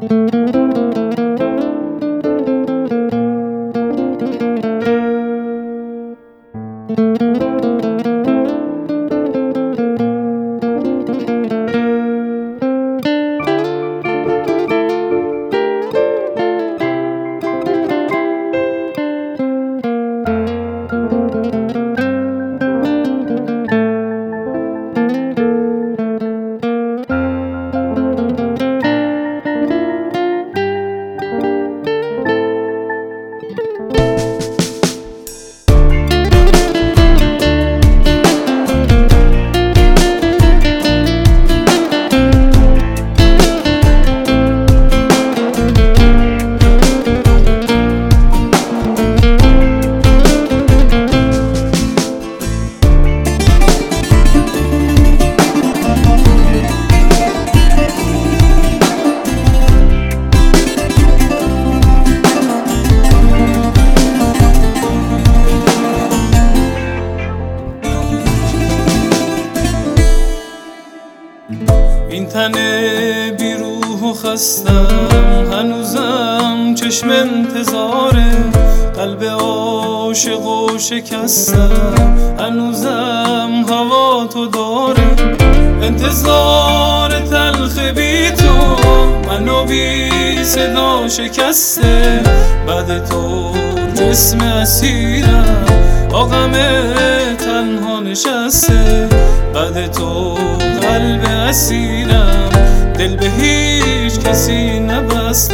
این تن بی روح و خستم هنوزم چشم انتظاره، قلب عاشق و شکستم هنوزم هوا تو داره. انتظار تلخ بی تو منو بی صدا شکسته، بعد تو جسم اسیرم با غم تنها نشسته. بعد تو قلب اسیرم دل به هیچ کسی نبسته.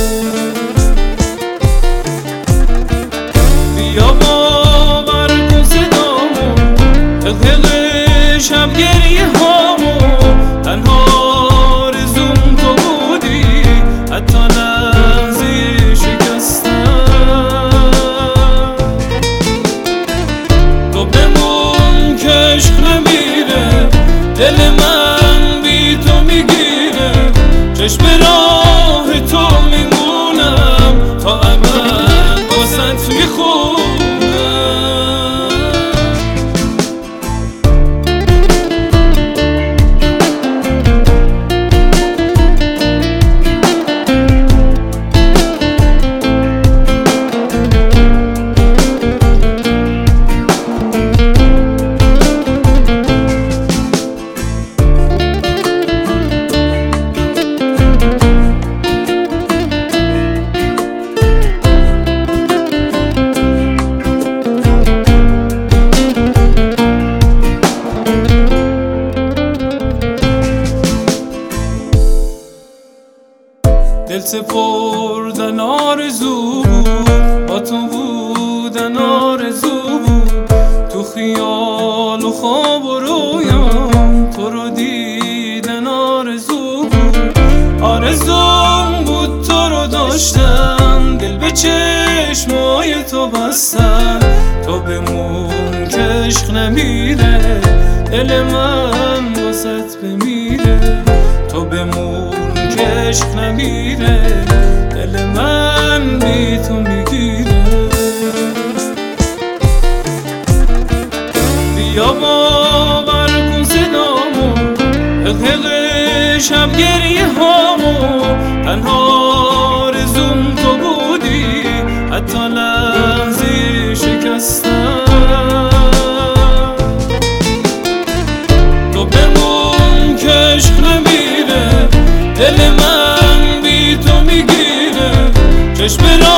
بیا باور کن صدامو، حقیق شب گریه هامو، تنها آرزوم تو بودی حتی لحظه شکستم. تو بمون که عشق نمیره، دل من بی تو میگیره، چشم راه تو میمونم تا ابد واسط میخونم. دل سپردن آرزو بود، با تو بودن آرزو بود. تو خیال و خواب و رویام تو رو دیدن آرزو بود. آرزوم بود تو رو داشتم، دل به چشمای تو بستم. تو بمون که عشق نمیره، دل من واسط بمیره. تو بمون که عشق نمیره، دل من بی تو میگیره. بیا باور کن صدامو، حقیق شب گریه هامو، تنها آرزوم تو بودی حتی لحظه شکستم. تو بمون که عشق نمیره، دل من بی تو میگیره، چشم